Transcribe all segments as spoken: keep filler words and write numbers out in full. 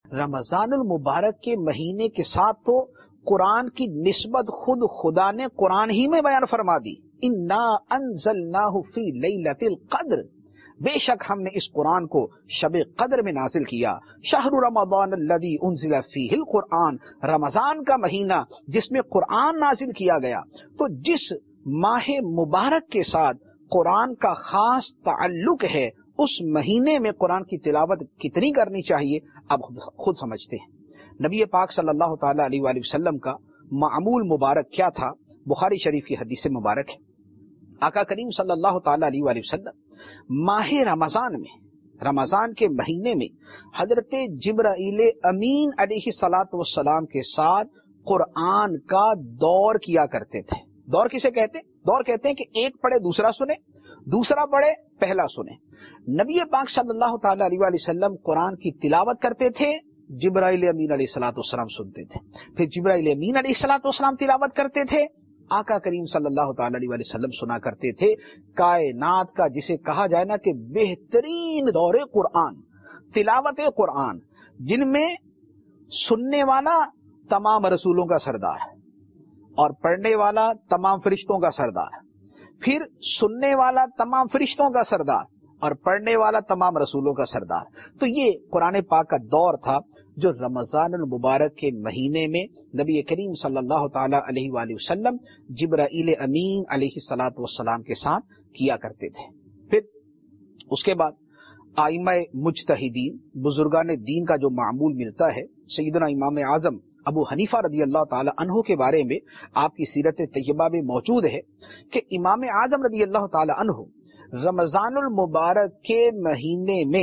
رمضان المبارک کے مہینے کے ساتھ تو قرآن کی نسبت خود خدا نے قرآن ہی میں بیان فرما دی، انا انزلناہ فی لیلۃ القدر، بے شک ہم نے اس قرآن کو شب قدر میں نازل کیا، شہر رمضان الذی انزل فیہ القرآن، رمضان کا مہینہ جس میں قرآن نازل کیا گیا۔ تو جس ماہ مبارک کے ساتھ قرآن کا خاص تعلق ہے، اس مہینے میں قرآن کی تلاوت کتنی کرنی چاہیے اب خود سمجھتے ہیں۔ نبی پاک صلی اللہ تعالی علیہ وآلہ وسلم کا معمول مبارک کیا تھا؟ بخاری شریف کی حدیث مبارک ہے، آقا کریم صلی اللہ تعالی علیہ وآلہ وسلم ماہ رمضان میں، رمضان کے مہینے میں حضرت جبرائیل امین علیہ الصلاۃ والسلام کے ساتھ قرآن کا دور کیا کرتے تھے۔ دور کسے کہتے ہیں؟ دور کہتے ہیں کہ ایک پڑھے دوسرا سنے، دوسرا پڑھے پہلا سنے۔ نبی پاک صلی اللہ تعالی علیہ وآلہ وسلم قرآن کی تلاوت کرتے تھے، جبرائیل امین علیہ الصلاۃ والسلام سنتے تھے، پھر جبرائیل امین علیہ الصلاۃ والسلام تلاوت کرتے تھے، آقا کریم صلی اللہ تعالی علیہ وآلہ وسلم سنا کرتے تھے۔ کائنات کا جسے کہا جائے نا کہ بہترین دور قرآن، تلاوت قرآن، جن میں سننے والا تمام رسولوں کا سردار اور پڑھنے والا تمام فرشتوں کا سردار، پھر سننے والا تمام فرشتوں کا سردار اور پڑھنے والا تمام رسولوں کا سردار۔ تو یہ قرآن پاک کا دور تھا جو رمضان المبارک کے مہینے میں نبی کریم صلی اللہ تعالی علیہ وآلہ وسلم جبرائیل امین علیہ الصلاۃ والسلام کے ساتھ کیا کرتے تھے۔ پھر اس کے بعد ائمہ مجتہدین، بزرگان دین کا جو معمول ملتا ہے، سیدنا امام اعظم ابو حنیفہ رضی اللہ تعالی عنہ کے بارے میں آپ کی سیرت طیبہ میں موجود ہے کہ امام اعظم رضی اللہ تعالی عنہ رمضان المبارک کے مہینے میں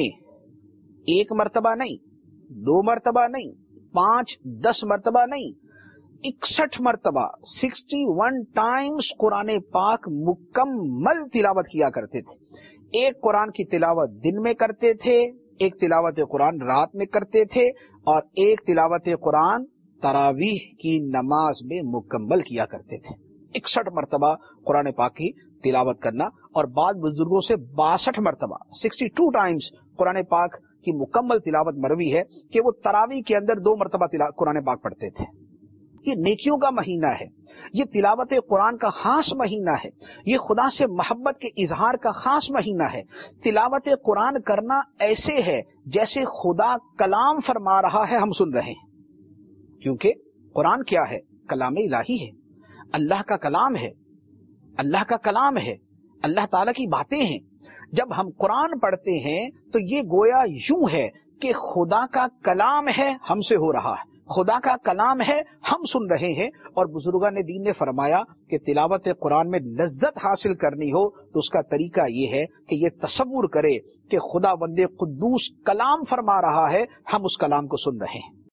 ایک مرتبہ نہیں، دو مرتبہ نہیں، پانچ دس مرتبہ نہیں، اکسٹھ مرتبہ سکسٹی ون ٹائمز قرآن پاک مکمل تلاوت کیا کرتے تھے۔ ایک قرآن کی تلاوت دن میں کرتے تھے، ایک تلاوت قرآن رات میں کرتے تھے، اور ایک تلاوت قرآن تراویح کی نماز میں مکمل کیا کرتے تھے۔ اکسٹھ مرتبہ قرآن پاک کی تلاوت کرنا، اور بعض بزرگوں سے باسٹھ مرتبہ سکسٹی ٹو ٹائمز قرآن پاک کی مکمل تلاوت مروی ہے کہ وہ تراویح کے اندر دو مرتبہ قرآن پاک پڑھتے تھے۔ یہ نیکیوں کا مہینہ ہے، یہ تلاوت قرآن کا خاص مہینہ ہے، یہ خدا سے محبت کے اظہار کا خاص مہینہ ہے۔ تلاوت قرآن کرنا ایسے ہے جیسے خدا کلام فرما رہا ہے، ہم سن رہے ہیں، کیونکہ قرآن کیا ہے؟ کلام الہی ہے، اللہ کا کلام ہے، اللہ کا کلام ہے، اللہ تعالیٰ کی باتیں ہیں۔ جب ہم قرآن پڑھتے ہیں تو یہ گویا یوں ہے کہ خدا کا کلام ہے، ہم سے ہو رہا ہے، خدا کا کلام ہے، ہم سن رہے ہیں۔ اور بزرگان دین نے فرمایا کہ تلاوت قرآن میں لذت حاصل کرنی ہو تو اس کا طریقہ یہ ہے کہ یہ تصور کرے کہ خدا بندے قدوس کلام فرما رہا ہے، ہم اس کلام کو سن رہے ہیں۔